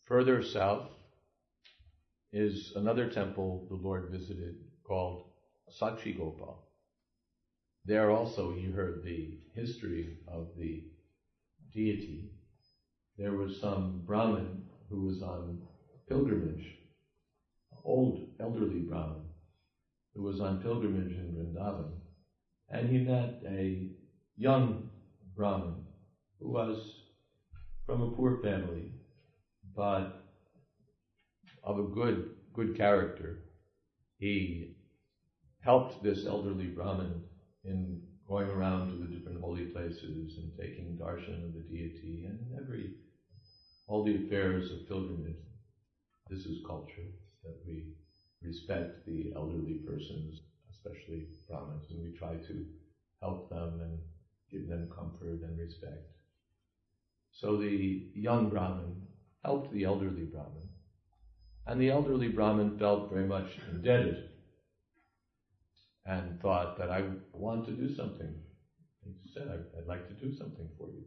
Further south is another temple the Lord visited called Sakshigopal. There also he heard the history of the deity. There was some Brahmin who was on pilgrimage, old elderly Brahmin, who was on pilgrimage in Vrindavan, and he met a young Brahmin who was from a poor family, but of a good character. He helped this elderly Brahmin in going around to the different holy places and taking darshan of the deity and all the affairs of pilgrimage. This is culture, that we respect the elderly persons, especially Brahmins, and we try to help them and give them comfort and respect. So the young Brahmin helped the elderly Brahmin, and the elderly Brahmin felt very much indebted and thought that I want to do something. He said, I'd like to do something for you.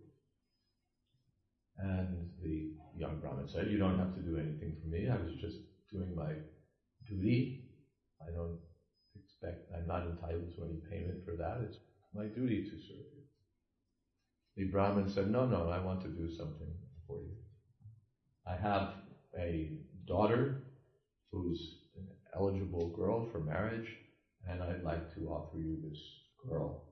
And the young Brahmin said, you don't have to do anything for me. I was just doing my duty. I'm not entitled to any payment for that. It's my duty to serve you. The Brahmin said, no, I want to do something for you. I have a daughter who's an eligible girl for marriage, and I'd like to offer you this girl.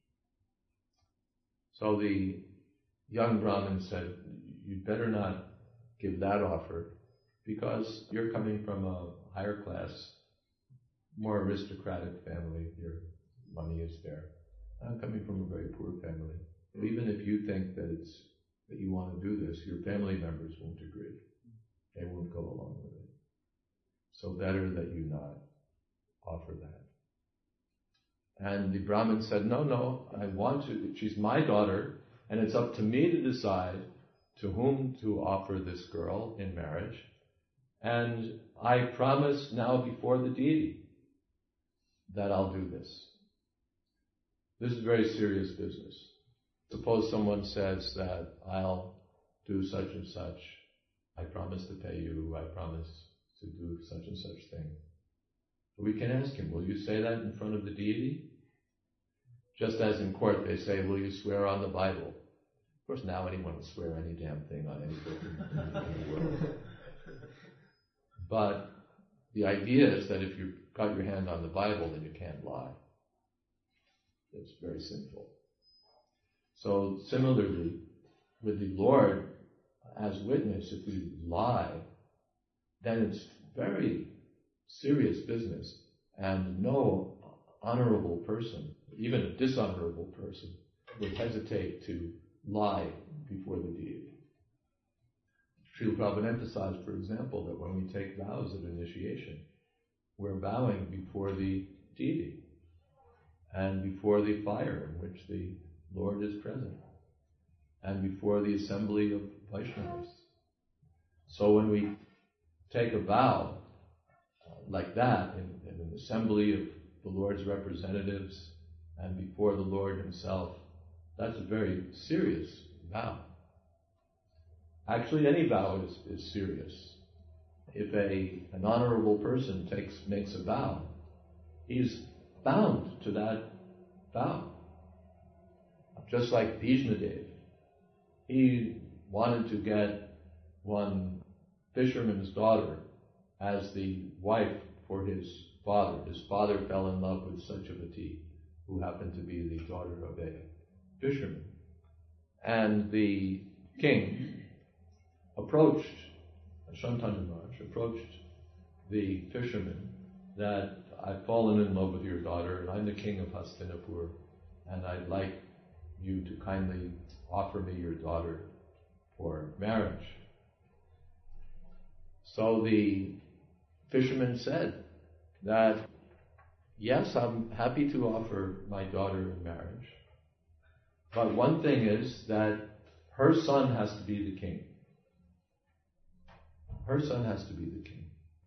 So the young Brahmin said, you'd better not give that offer, because you're coming from a higher class, more aristocratic family. Your money is there. I'm coming from a very poor family. Even if you think that you want to do this, your family members won't agree. They won't go along with it. So better that you not offer that. And the Brahmin said, no, I want to. She's my daughter, and it's up to me to decide to whom to offer this girl in marriage. And I promise now before the deity that I'll do this. This is very serious business. Suppose someone says that I'll do such and such. I promise to pay you. I promise to do such and such thing. We can ask him, will you say that in front of the deity? Just as in court they say, will you swear on the Bible? Of course, now anyone will swear any damn thing on any book in the world. But the idea is that if you've got your hand on the Bible, then you can't lie. It's very sinful. So similarly, with the Lord as witness, if we lie, then it's very serious business, and no honorable person, even a dishonorable person, would hesitate to lie before the deity. Srila Prabhupada emphasized, for example, that when we take vows of initiation, we're vowing before the deity and before the fire in which the Lord is present and before the assembly of Vaishnavas. So when we take a vow like that in an assembly of the Lord's representatives and before the Lord himself, that's a very serious vow. Actually, any vow is serious. If an honorable person makes a vow, he's bound to that vow. Just like Bhishmadev. He wanted to get one fisherman's daughter as the wife for his father. His father fell in love with Satyavati, who happened to be the daughter of a fisherman. And the king Shantanu Maharaj approached the fisherman that I've fallen in love with your daughter, and I'm the king of Hastinapur, and I'd like you to kindly offer me your daughter for marriage. So the fisherman said that, yes, I'm happy to offer my daughter in marriage, but one thing is that her son has to be the king. Her son has to be the king.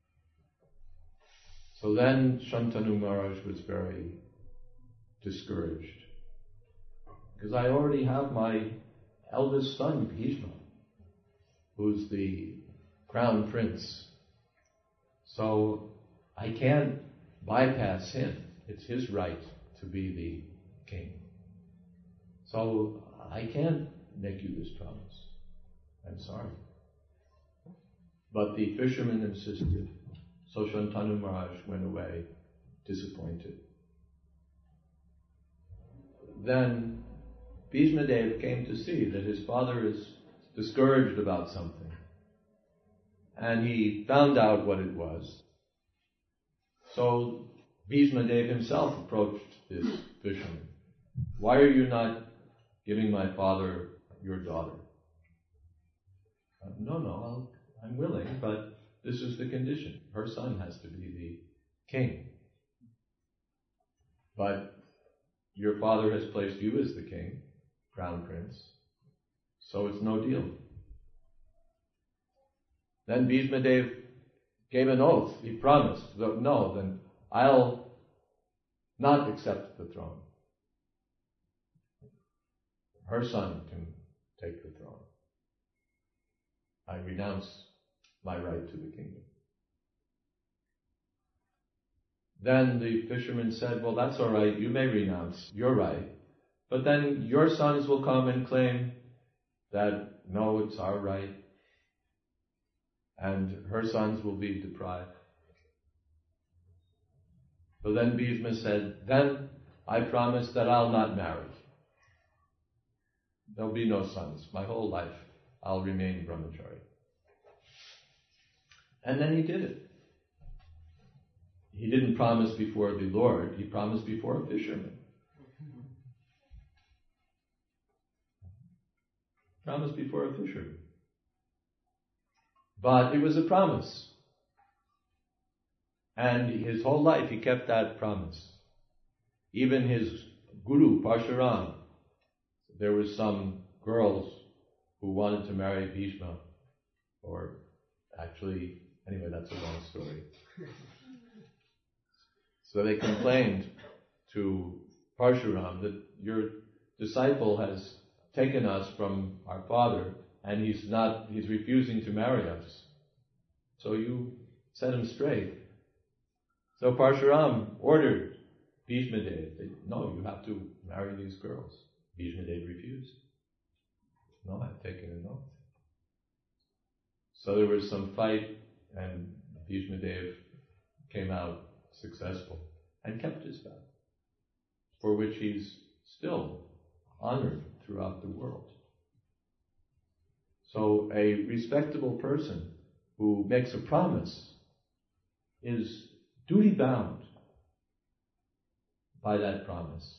So then Shantanu Maharaj was very discouraged, because I already have my eldest son, Bhishma, who's the crown prince. So I can't bypass him. It's his right to be the king. So I can't make you this promise. I'm sorry. But the fisherman insisted. So Shantanu Maharaj went away disappointed. Then Bhishma Dev came to see that his father is discouraged about something. And he found out what it was. So Bhishma Dev himself approached this fisherman. Why are you not giving my father your daughter? No, I'm willing, but this is the condition. Her son has to be the king. But your father has placed you as the king, crown prince, so it's no deal. Then Bhishma Dev gave an oath. He promised, no, then I'll not accept the throne. Her son can take the throne. I renounce my right to the kingdom. Then the fisherman said, well, that's all right, you may renounce your right, but then your sons will come and claim that, no, it's our right, and her sons will be deprived. So then Bhishma said, then I promise that I'll not marry. There'll be no sons. My whole life I'll remain brahmachari. And then he did it. He didn't promise before the Lord, he promised before a fisherman. Promised before a fisherman. But it was a promise. And his whole life he kept that promise. Even his guru, Parshuram, there were some girls who wanted to marry Bhishma, or actually, anyway, that's a long story. So they complained to Parshuram that your disciple has taken us from our father and he's refusing to marry us. So you set him straight. So Parshuram ordered Bhishma Dev, no, you have to marry these girls. Bhishma Dev refused. No, I've taken an oath. So there was some fight and Bhishma Dev came out successful and kept his vow, for which he's still honored throughout the world. So a respectable person who makes a promise is duty bound by that promise.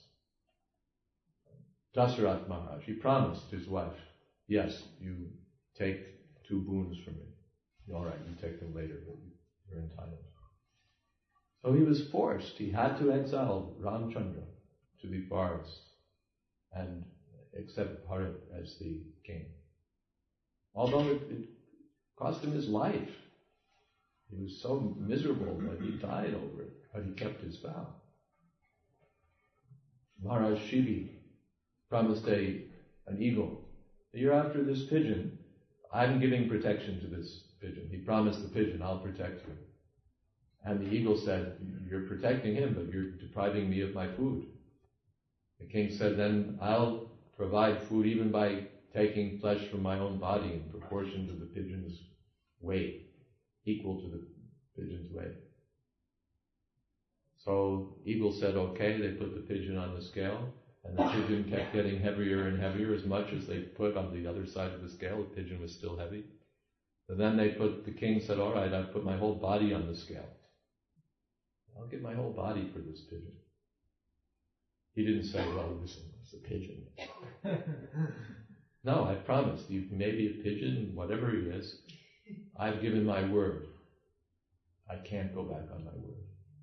Dasarath Maharaj, he promised his wife, yes, you take 2 boons from me. All right, you take them later, but you're entitled. So he was forced. He had to exile Ramchandra to the forest and accept Bharat as the king. Although it cost him his life. He was so miserable that he died over it, but he kept his vow. Maharaj Shivi promised an eagle. The year after this pigeon, I'm giving protection to this pigeon. He promised the pigeon, I'll protect you. And the eagle said, you're protecting him, but you're depriving me of my food. The king said, then I'll provide food even by taking flesh from my own body in proportion to the pigeon's weight, equal to the pigeon's weight. So eagle said, okay, they put the pigeon on the scale, and the pigeon kept getting heavier and heavier. As much as they put on the other side of the scale, the pigeon was still heavy. And then the king said, all right, I've put my whole body on the scale. I'll give my whole body for this pigeon. He didn't say, well, listen, it's a pigeon. No, I promised. You may be a pigeon, whatever he is. I've given my word. I can't go back on my word.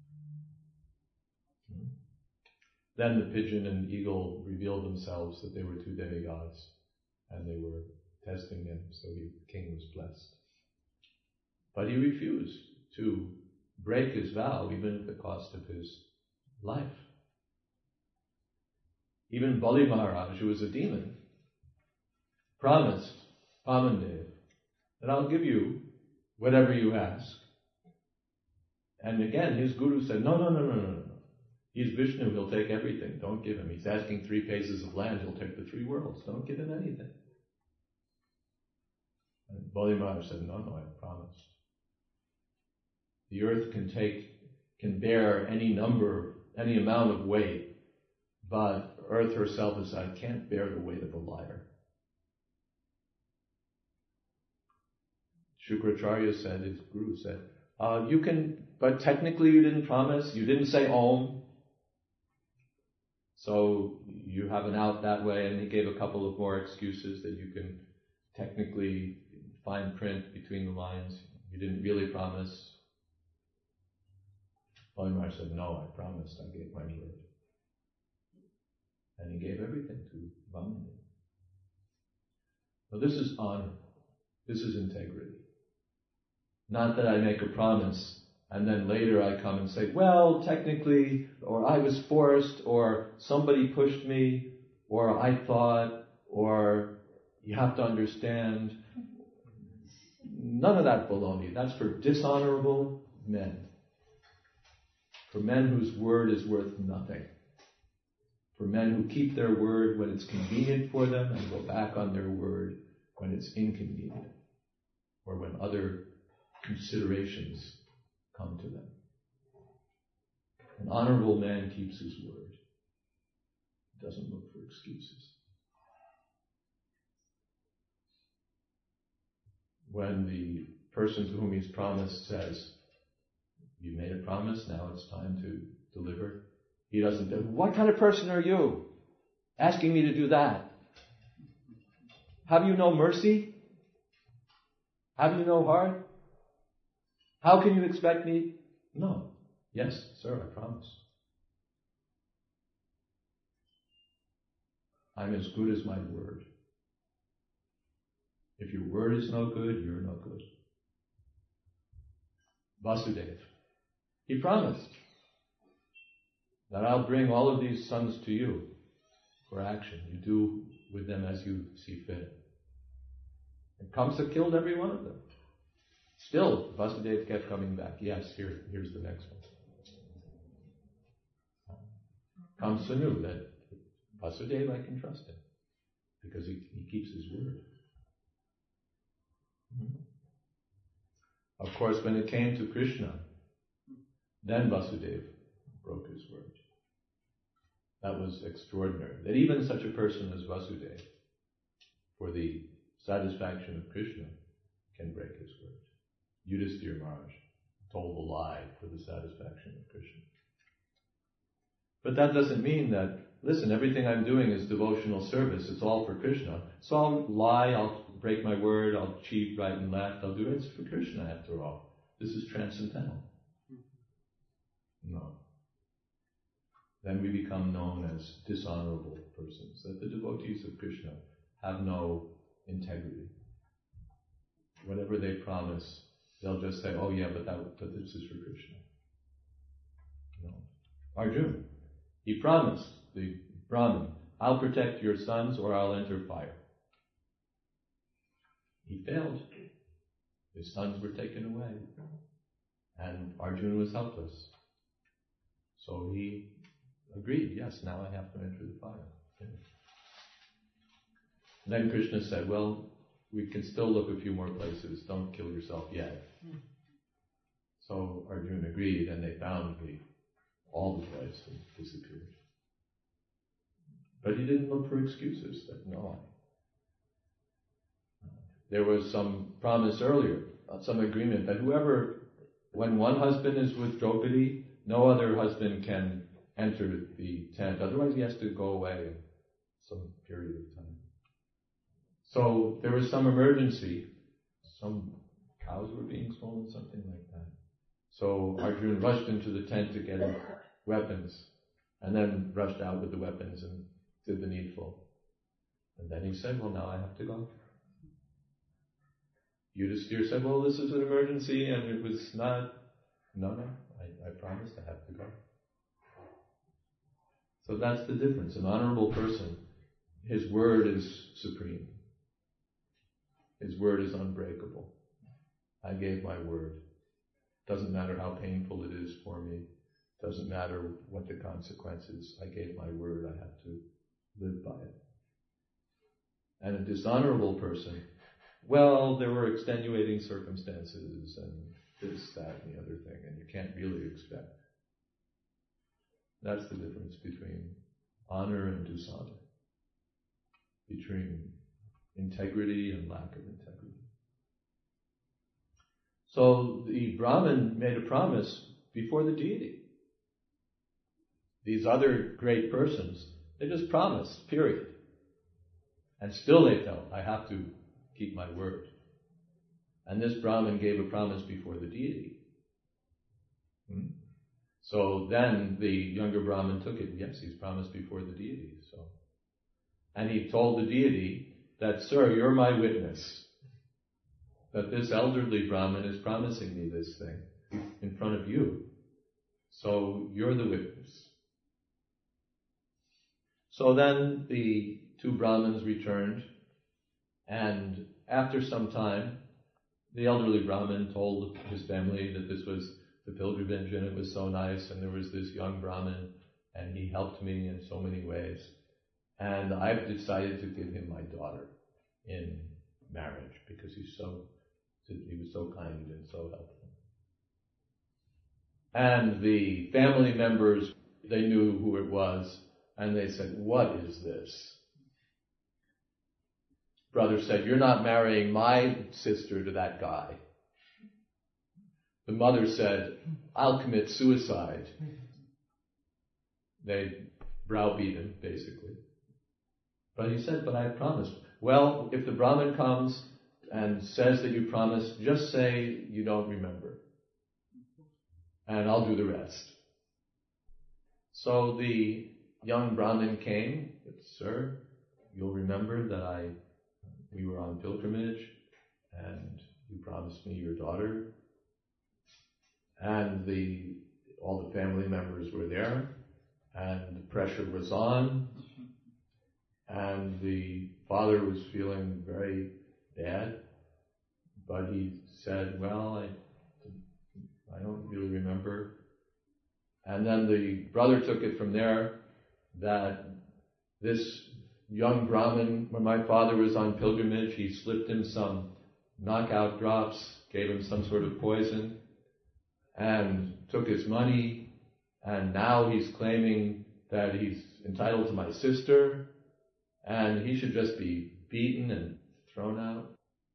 Then the pigeon and eagle revealed themselves that they were 2 demigods, and they were testing him, so the king was blessed. But he refused to break his vow, even at the cost of his life. Even Bali Maharaj, who was a demon, promised Vamandev that I'll give you whatever you ask. And again, his guru said, no. He's Vishnu, he'll take everything. Don't give him. He's asking 3 paces of land, he'll take the 3 worlds. Don't give him anything. And Bali Maharaj said, no, I promised. The earth can bear any amount of weight, but earth herself is, I can't bear the weight of a liar. Shukracharya said, his guru said, you can, but technically you didn't promise, you didn't say Om, so you have an out that way, and he gave a couple of more excuses that you can technically fine print between the lines. You didn't really promise. Bali Maharaj said, no, I promised, I gave my word. And he gave everything to Vamana. So this is honor. This is integrity. Not that I make a promise and then later I come and say, well, technically, or I was forced, or somebody pushed me, or I thought, or you have to understand. None of that baloney. That's for dishonorable men. For men whose word is worth nothing. For men who keep their word when it's convenient for them and go back on their word when it's inconvenient, or when other considerations come to them. An honorable man keeps his word. He doesn't look for excuses. When the person to whom he's promised says, you made a promise, now it's time to deliver, he doesn't say, what kind of person are you? Asking me to do that. Have you no mercy? Have you no heart? How can you expect me? No. Yes, sir, I promise. I'm as good as my word. If your word is no good, you're no good. Vasudeva, he promised that I'll bring all of these sons to you for action. You do with them as you see fit. And Kamsa killed every one of them. Still, Vasudeva kept coming back. Yes, here's the next one. Kamsa knew that Vasudeva, I can trust him because he keeps his word. Of course, when it came to Krishna, then Vasudeva broke his word. That was extraordinary. That even such a person as Vasudeva, for the satisfaction of Krishna, can break his word. Yudhisthira Maharaj told a lie for the satisfaction of Krishna. But that doesn't mean that, listen, everything I'm doing is devotional service, it's all for Krishna. So I'll lie, I'll break my word, I'll cheat right and left, I'll do it. It's for Krishna after all. This is transcendental. No. Then we become known as dishonorable persons, that the devotees of Krishna have no integrity. Whatever they promise, they'll just say, oh yeah, but this is for Krishna. No. Arjuna, he promised the Brahmin, I'll protect your sons or I'll enter fire. He failed. His sons were taken away. And Arjuna was helpless. So he agreed, yes, now I have to enter the fire. And then Krishna said, well, we can still look a few more places. Don't kill yourself yet. So Arjuna agreed, and they found all the place and disappeared. But he didn't look for excuses. That no. There was some promise earlier, some agreement that when one husband is with Draupadi, no other husband can enter the tent. Otherwise, he has to go away in some period of time. So there was some emergency. Some cows were being stolen, something like that. So Arjuna rushed into the tent to get weapons, and then rushed out with the weapons and did the needful. And then he said, well, now I have to go. Yudhisthira said, well, this is an emergency, and it was not. No, I promised I have to go. So that's the difference. An honorable person, his word is supreme. His word is unbreakable. I gave my word. Doesn't matter how painful it is for me. Doesn't matter what the consequences. I gave my word. I have to live by it. And a dishonorable person, well, there were extenuating circumstances and this, that, and the other thing, and you can't really expect. That's the difference between honor and dishonor, between integrity and lack of integrity. So the Brahmin made a promise before the deity. These other great persons, they just promised, period. And still they felt, I have to keep my word. And this Brahmin gave a promise before the deity. So then the younger Brahmin took it. Yes, he's promised before the deity. And he told the deity that, sir, you're my witness, that this elderly Brahmin is promising me this thing in front of you. So you're the witness. So then the two Brahmins returned, and after some time, the elderly Brahmin told his family that this was the pilgrimage and it was so nice, and there was this young Brahmin and he helped me in so many ways. And I've decided to give him my daughter in marriage because he was so kind and so helpful. And the family members, they knew who it was, and they said, what is this? Brother said, you're not marrying my sister to that guy. The mother said, I'll commit suicide. They browbeat him, basically. But he said, but I promised. Well, if the Brahmin comes and says that you promised, just say you don't remember. And I'll do the rest. So the young Brahmin came, but, sir, you'll remember that we were on pilgrimage and you promised me your daughter. And all the family members were there, and the pressure was on, and the father was feeling very bad, but he said, well, I don't really remember. And then the brother took it from there that this young Brahmin, when my father was on pilgrimage, he slipped him some knockout drops, gave him some sort of poison, and took his money, and now he's claiming that he's entitled to my sister, and he should just be beaten and thrown out.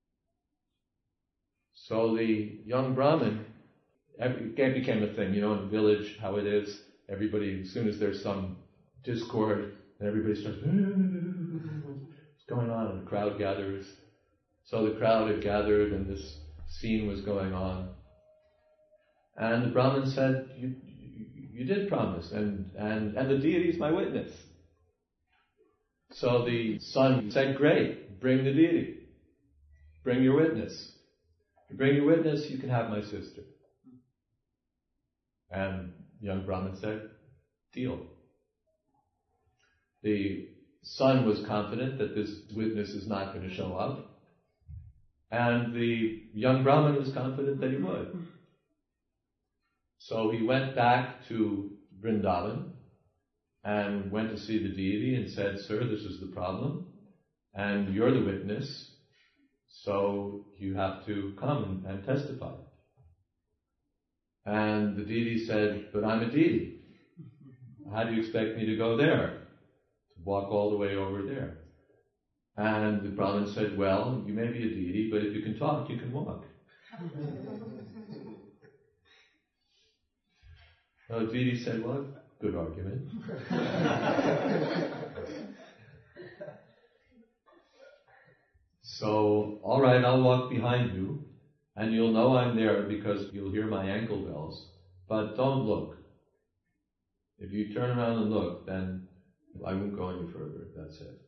So the young Brahmin, it became a thing, in the village, how it is. Everybody, as soon as there's some discord, everybody starts, what's going on? And the crowd gathers. So the crowd had gathered, and this scene was going on. And the Brahmin said, you did promise, and the deity is my witness. So the son said, great, bring the deity. Bring your witness. If you bring your witness, you can have my sister. And the young Brahmin said, deal. The son was confident that this witness is not going to show up. And the young Brahmin was confident that he would. So he went back to Vrindavan and went to see the deity and said, sir, this is the problem, and you're the witness, so you have to come and testify. And the deity said, but I'm a deity. How do you expect me to go there? To walk all the way over there? And the Brahmin said, well, you may be a deity, but if you can talk, you can walk. The deity said, well, good argument. So, all right, I'll walk behind you, and you'll know I'm there because you'll hear my ankle bells, but don't look. If you turn around and look, then I won't go any further, that's it.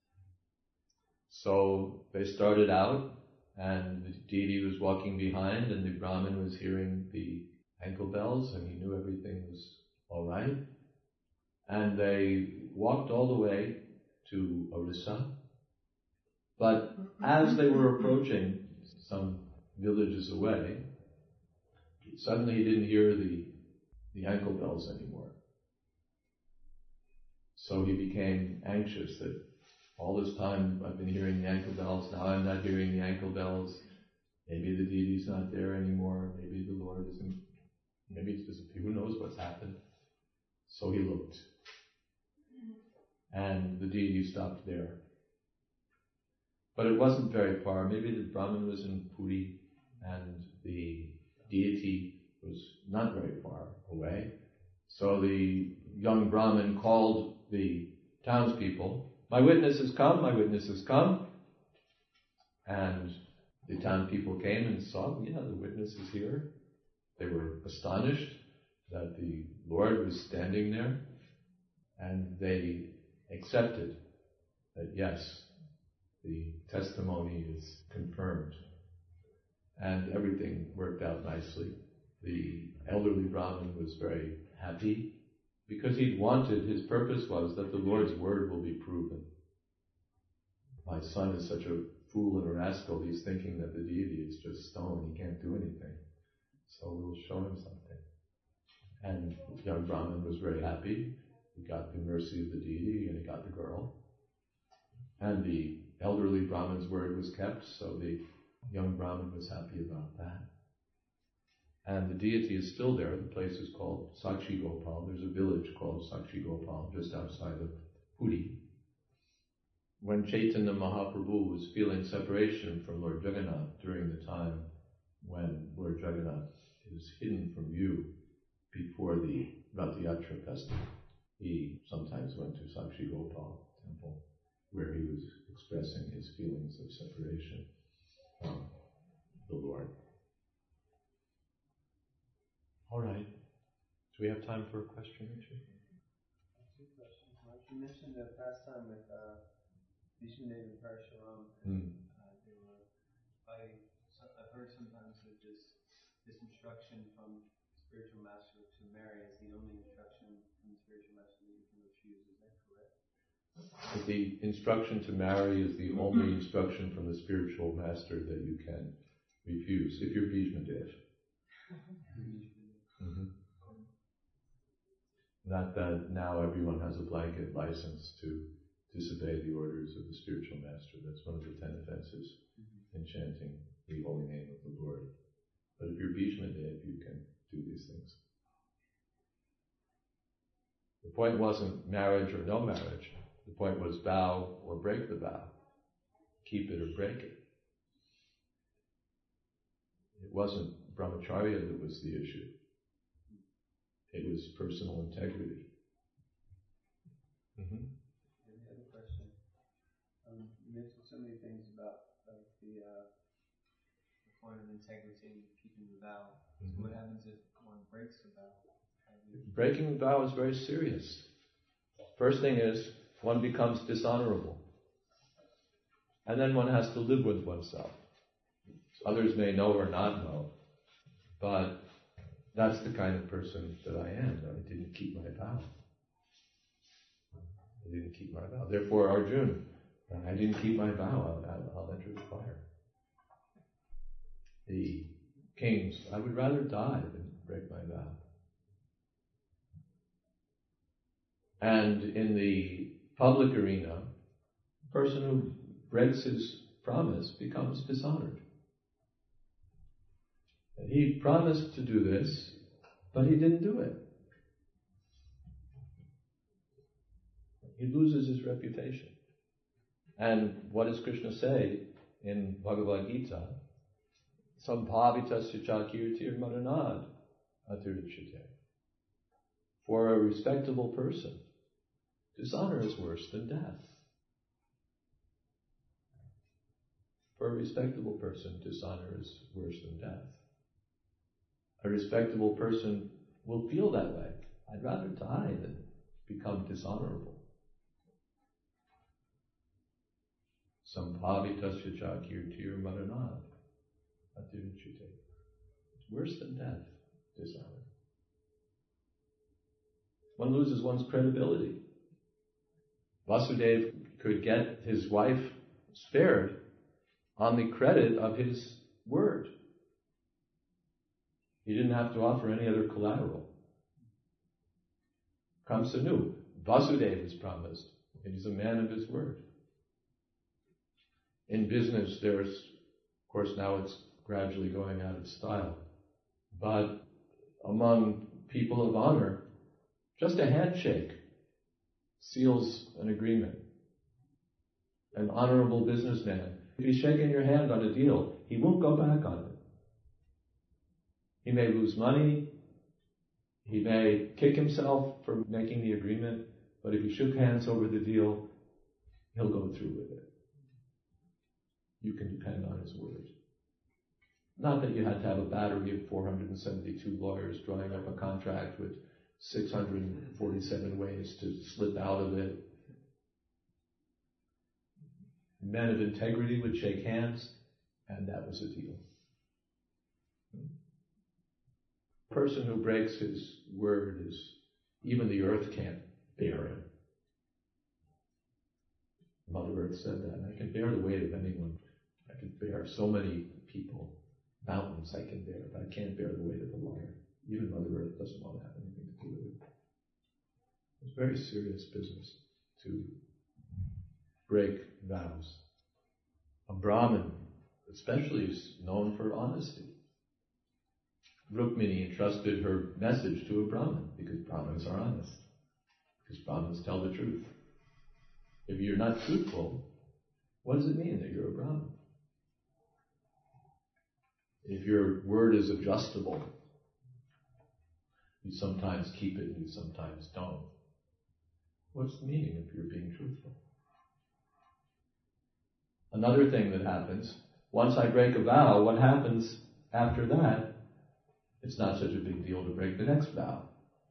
So they started out, and the deity was walking behind, and the Brahmin was hearing the ankle bells, and he knew everything was all right. And they walked all the way to Orissa. But as they were approaching some villages away, suddenly he didn't hear the ankle bells anymore. So he became anxious that all this time I've been hearing the ankle bells, now I'm not hearing the ankle bells. Maybe the deity's not there anymore. Maybe the Lord isn't. Maybe it's just, who knows what's happened. So he looked. And the deity stopped there. But it wasn't very far. Maybe the Brahmin was in Puri and the deity was not very far away. So the young Brahmin called the townspeople, "My witness has come, my witness has come." And the townspeople came and saw, yeah, the witness is here. They were astonished that the Lord was standing there, and they accepted that yes, the testimony is confirmed. And everything worked out nicely. The elderly Brahmin was very happy because his purpose was that the Lord's word will be proven. My son is such a fool and a rascal, he's thinking that the deity is just stone, he can't do anything. So we'll show him something. And the young Brahmin was very happy. He got the mercy of the deity and he got the girl. And the elderly Brahmin's word was kept, so the young Brahmin was happy about that. And the deity is still there. The place is called Sakshi Gopal. There's a village called Sakshi Gopal just outside of Puri. When Chaitanya Mahaprabhu was feeling separation from Lord Jagannath during the time when Lord Jagannath is hidden from view before the Rath Yatra festival, he sometimes went to Sakshi Gopal temple where he was expressing his feelings of separation from the Lord. All right. Do we have time for a question or two? Two questions. You mentioned the pastime with Vishnudev and Parashuram. They were fighting. So I've heard sometimes that this instruction from spiritual master to marry is the only instruction from the spiritual master that you can refuse. Is that correct? The instruction to marry is the only instruction from the spiritual master that you can refuse, if you're Bhishmadev. Mm-hmm. Not that now everyone has a blanket license to disobey the orders of the spiritual master. That's one of the 10 offenses in chanting the holy name of the Lord. But if you're Bhishmadev, you can do these things. The point wasn't marriage or no marriage. The point was vow or break the vow. Keep it or break it. It wasn't brahmacharya that was the issue. It was personal integrity. Mm-hmm. And the other question, you mentioned so many things about the point of integrity, keeping the vow. Mm-hmm. So what happens if one breaks the vow? Breaking the vow is very serious. First thing is, one becomes dishonorable. And then one has to live with oneself. Others may know or not know, but that's the kind of person that I am. I didn't keep my vow. Therefore, Arjuna, I didn't keep my vow. I'll enter the fire. The kings, I would rather die than break my vow. And in the public arena, a person who breaks his promise becomes dishonored. He promised to do this, but he didn't do it. He loses his reputation. And what does Krishna say in Bhagavad Gita? Sambhavitasya chakirtir maranad atirichyate. For a respectable person, dishonor is worse than death. For a respectable person, dishonor is worse than death. A respectable person will feel that way. I'd rather die than become dishonorable. Sambhavitasya chakirtir maranad atirichyate. It's worse than death, dishonor. One loses one's credibility. Vasudeva could get his wife spared on the credit of his word. He didn't have to offer any other collateral. Kamsa knew. Vasudeva was promised, and he's a man of his word. In business, there's, of course, now it's gradually going out of style, but among people of honor, just a handshake seals an agreement. An honorable businessman, if he's shaking your hand on a deal, he won't go back on it. He may lose money, he may kick himself for making the agreement, but if he shook hands over the deal, he'll go through with it. You can depend on his word. Not that you had to have a battery of 472 lawyers drawing up a contract with 647 ways to slip out of it. Men of integrity would shake hands, and that was a deal. A person who breaks his word is, even the earth can't bear him. Mother Earth said that. I can bear the weight of anyone. I can bear so many people. Mountains I can bear, but I can't bear the weight of a liar. Even Mother Earth doesn't want to have anything to do with it. It's very serious business to break vows. A Brahmin, especially, is known for honesty. Rukmini entrusted her message to a Brahmin because Brahmins are honest. Because Brahmins tell the truth. If you're not truthful, what does it mean that you're a Brahmin? If your word is adjustable, you sometimes keep it and you sometimes don't. What's the meaning if you're being truthful? Another thing that happens, once I break a vow, what happens after that? It's not such a big deal to break the next vow.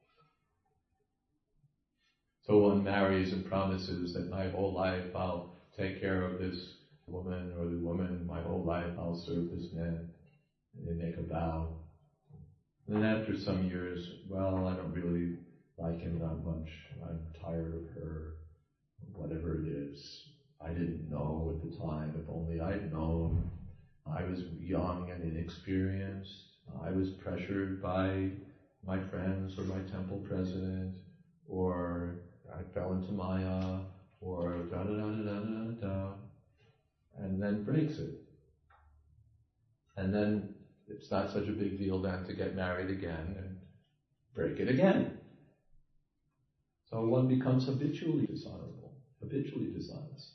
So one marries and promises that my whole life I'll take care of this woman, or the woman, my whole life I'll serve this man. And they make a vow. And then after some years, well, I don't really like him that much. I'm tired of her. Whatever it is. I didn't know at the time. If only I'd known. I was young and inexperienced. I was pressured by my friends or my temple president, or I fell into Maya, or da-da-da-da-da-da-da, and then breaks it. And then it's not such a big deal then to get married again and break it again. So one becomes habitually dishonorable, habitually dishonest.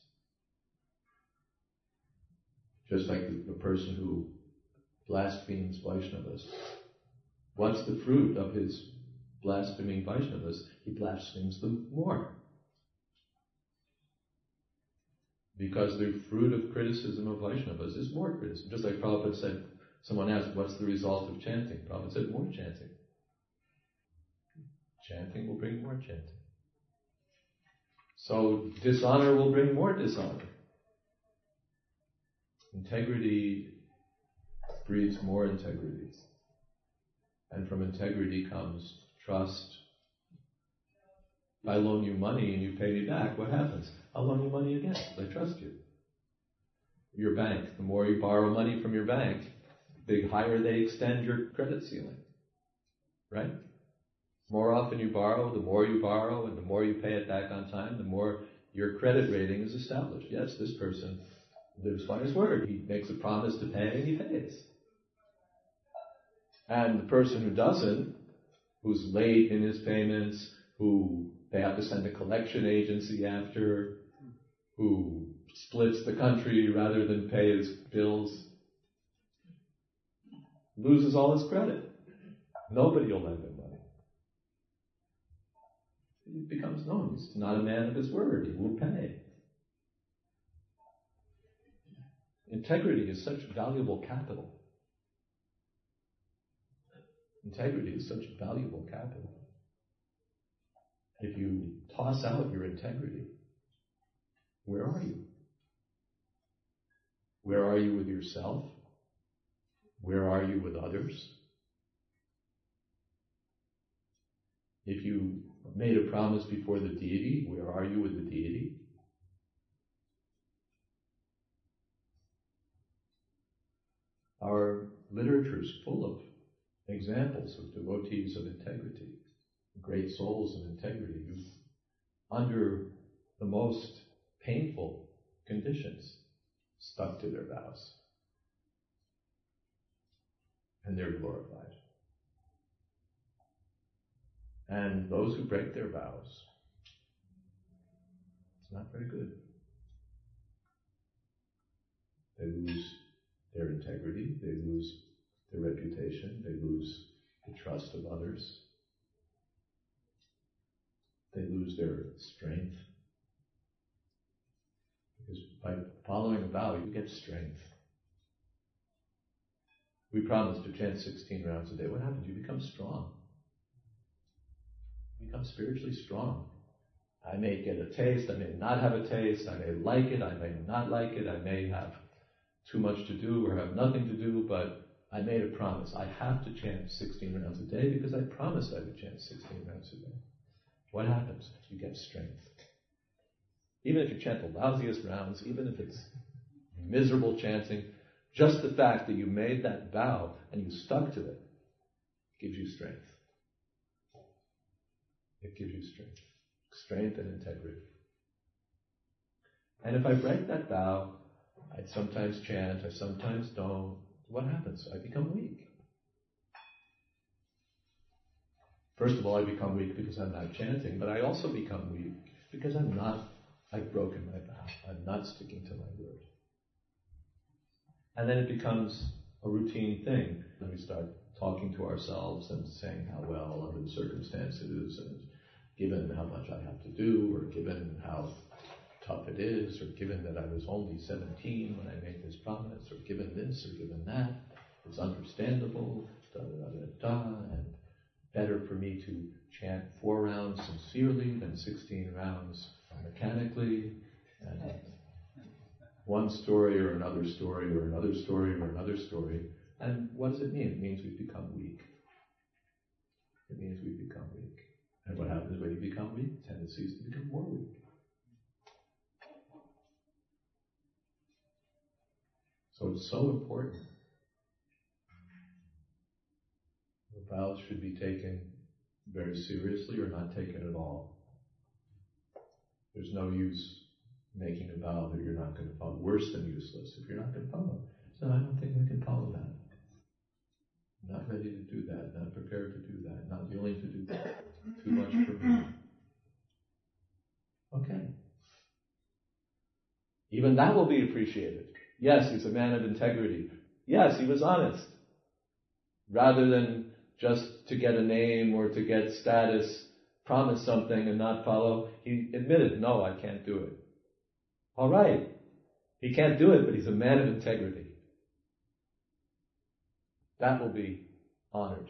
Just like the person who blasphemes Vaishnavas. What's the fruit of his blaspheming Vaishnavas? He blasphemes them more. Because the fruit of criticism of Vaishnavas is more criticism. Just like Prabhupada said, someone asked, what's the result of chanting? Prabhupada said, more chanting. Chanting will bring more chanting. So dishonor will bring more dishonor. Integrity breeds more integrity. And from integrity comes trust. If I loan you money and you pay me back, what happens? I'll loan you money again because I trust you. Your bank, the more you borrow money from your bank, the higher they extend your credit ceiling. Right? The more often you borrow, the more you borrow, and the more you pay it back on time, the more your credit rating is established. Yes, this person lives by his word. He makes a promise to pay and he pays. And the person who doesn't, who's late in his payments, who they have to send a collection agency after, who splits the country rather than pay his bills, loses all his credit. Nobody will lend him money. He becomes known. He's not a man of his word. He won't pay. Integrity is such valuable capital. Integrity is such valuable capital. If you toss out your integrity, where are you? Where are you with yourself? Where are you with others? If you made a promise before the deity, where are you with the deity? Our literature is full of examples of devotees of integrity, great souls of integrity, who, under the most painful conditions, stuck to their vows. And they're glorified. And those who break their vows, it's not very good. They lose their integrity, they lose their reputation, they lose the trust of others, they lose their strength. Because by following a vow, you get strength. We promised to chant 16 rounds a day. What happens? You become strong. You become spiritually strong. I may get a taste, I may not have a taste, I may like it, I may not like it, I may have too much to do or have nothing to do, but I made a promise. I have to chant 16 rounds a day because I promised I would chant 16 rounds a day. What happens? You get strength. Even if you chant the lousiest rounds, even if it's miserable chanting, just the fact that you made that vow and you stuck to it gives you strength. It gives you strength. Strength and integrity. And if I break that vow, I sometimes chant, I sometimes don't. What happens? I become weak. First of all, I become weak because I'm not chanting, but I also become weak because I've broken my vow. I'm not sticking to my word. And then it becomes a routine thing. And we start talking to ourselves and saying how well under the circumstances, and given how much I have to do, or given how tough it is, or given that I was only 17 when I made this promise, or given this, or given that, it's understandable, and better for me to chant 4 rounds sincerely than 16 rounds mechanically, and one story or another story or another story or another story. And what does it mean? It means we've become weak. It means we've become weak. And what happens when you become weak? Tendencies to become more weak. So it's so important. The vows should be taken very seriously or not taken at all. There's no use making a vow that you're not going to follow. Worse than useless if you're not going to follow. So I don't think I can follow that. I'm not ready to do that. Not prepared to do that. Not willing to do that. Too much for me. Okay. Even that will be appreciated. Yes, he's a man of integrity. Yes, he was honest. Rather than just to get a name or to get status, promise something and not follow, he admitted, no, I can't do it. All right. He can't do it, but he's a man of integrity. That will be honored.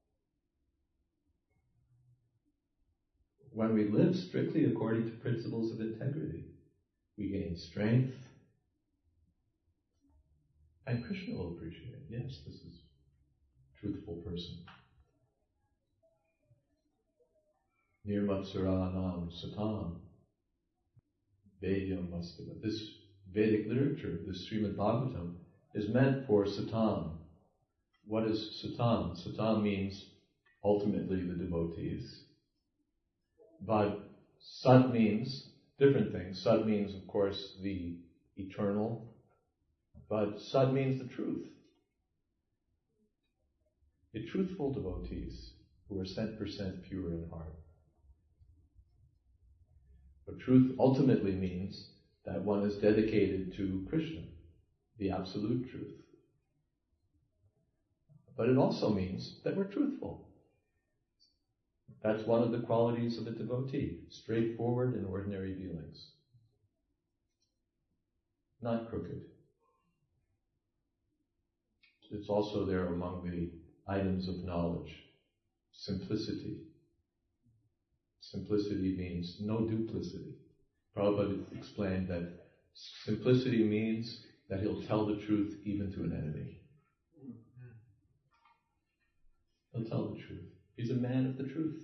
When we live strictly according to principles of integrity, we gain strength, and Krishna will appreciate it. Yes, this is a truthful person. Nirmatsaranam satam Vedyam Mastava. This Vedic literature, this Srimad Bhagavatam, is meant for satam. What is satam? Satam means ultimately the devotees. But sat means different things. Sat means, of course, the eternal. But sat means the truth. The truthful devotees who are 100% pure in heart. But truth ultimately means that one is dedicated to Krishna, the absolute truth. But it also means that we're truthful. That's one of the qualities of a devotee, straightforward in ordinary dealings. Not crooked. It's also there among the items of knowledge. Simplicity. Simplicity means no duplicity. Prabhupada explained that simplicity means that he'll tell the truth even to an enemy. He'll tell the truth. He's a man of the truth.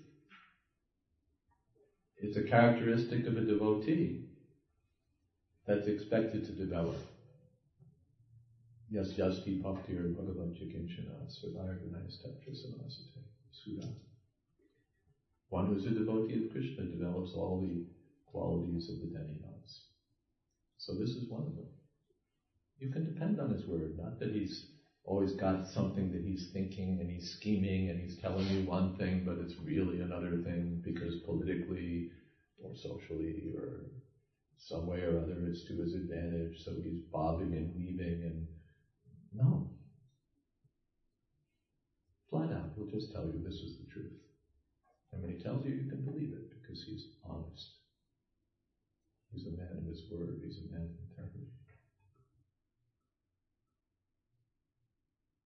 It's a characteristic of a devotee that's expected to develop. Yes, Yasti Bhaktir Bhagavan Chikinchana Sudharganayastatra Samasate Sudha. One who is a devotee of Krishna develops all the qualities of the demigods. So this is one of them. You can depend on his word, not that he's always got something that he's thinking and he's scheming and he's telling you one thing, but it's really another thing because politically or socially or some way or other it's to his advantage, so he's bobbing and weaving and no. Flat out, he'll just tell you this is the truth. And when he tells you, you can believe it because he's honest. He's a man of his word. He's a man of integrity.